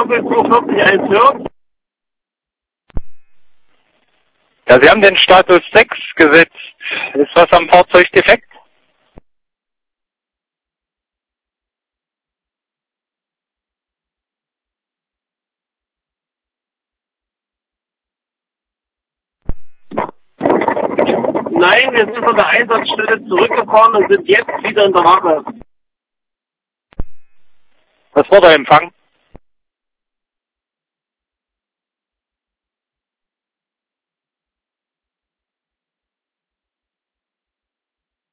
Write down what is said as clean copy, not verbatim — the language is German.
Opel 240 hört. Ja, Sie haben den Status 6 gesetzt. Ist was am Fahrzeug defekt? Nein, wir sind von der Einsatzstelle zurückgefahren und sind jetzt wieder in der Wache. Was war der Empfang?